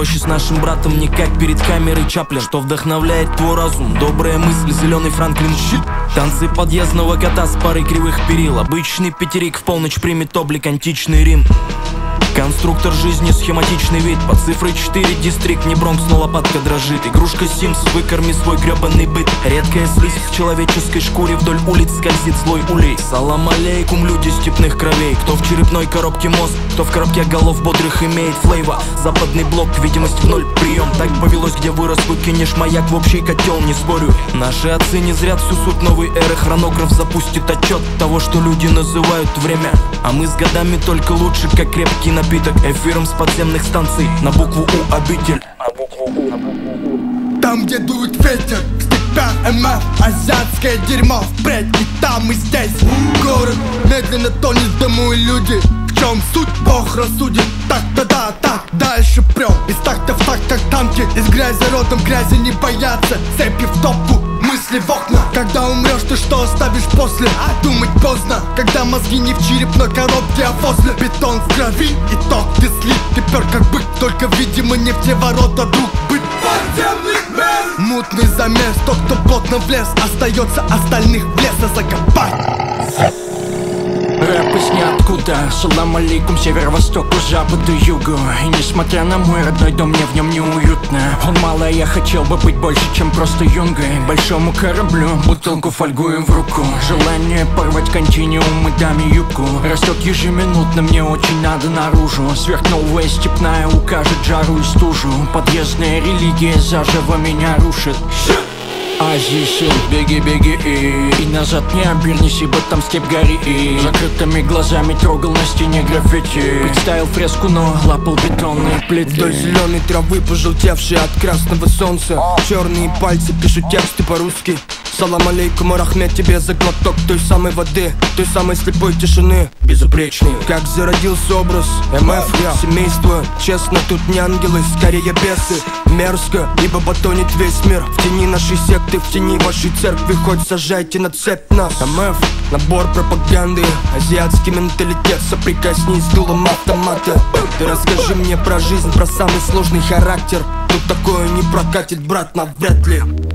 проще с нашим братом, не как перед камерой Чаплин. Что вдохновляет твой разум? Добрая мысль, зеленый Франклин. Танцы подъездного кота с парой кривых перил. Обычный пятерик в полночь примет облик античный Рим. Конструктор жизни, схематичный вид. Под цифрой 4 дистрикт, не Бронкс, но лопатка дрожит. Игрушка Симс, выкорми свой гребаный быт. Редкая слизь в человеческой шкуре, вдоль улиц скользит злой улей. Салам алейкум, люди степных кровей. Кто в черепной коробке мозг, кто в коробке голов бодрых имеет флейва. Западный блок, видимость в ноль, прием. Так повелось, где вырос, выкинешь маяк в общий котел, не спорю. Наши отцы не зря всю суть новой эры. Хронограф запустит отчет того, что люди называют время. А мы с годами только лучше, как крепкий напиток. Эфиром с подземных станций на букву У обитель. Там, где дует ветер, в степях МФ, азиатское дерьмо впредь, и там, и здесь. Город медленно тонет в дыму, и люди, в чем суть, Бог рассудит. Так-то да, так, дальше прем, из такта в такт, как танки. Из грязи родом, грязи не боятся, цепи в топку, мысли в окна. Когда умрешь, ты что оставишь после? Думать поздно, когда мозги не в черепной коробке, а возле. Бетон в крови, итог ты слит. Ты пер как бык, только видимо не в те ворота, друг. Быть подземный мир. Мутный замес, тот, кто плотно влез, остается остальных в леса закопать. Рэп из ниоткуда, салам алейкум, северо-востоку, западу, югу. И несмотря на мой родной дом, мне в нем неуютно. Он мало, я хотел бы быть больше, чем просто юнгой. Большому кораблю бутылку фольгую в руку. Желание порвать континуум и даме юбку растет ежеминутно, мне очень надо наружу. Сверхновая степная укажет жару и стужу. Подъездная религия заживо меня рушит. Азии, сын, беги, беги и назад не обернись, ибо там степь гори. Закрытыми глазами трогал на стене граффити. Представил фреску, но лапал бетонные плиты. Вдоль зеленой травы, пожелтевшие от красного солнца, черные пальцы пишут тексты по-русски. Салам алейкум, рахмет тебе за глоток той самой воды, той самой слепой тишины, безупречный. Как зародился образ МФ, семейство. Честно, тут не ангелы, скорее бесы. Мерзко, ибо батонит весь мир в тени нашей секты, в тени вашей церкви. Хоть сажайте на цепь нас. МФ, набор пропаганды, азиатский менталитет. Соприкоснись с дулом автомата. Ты расскажи мне про жизнь, про самый сложный характер. Тут такое не прокатит, брат, навряд ли.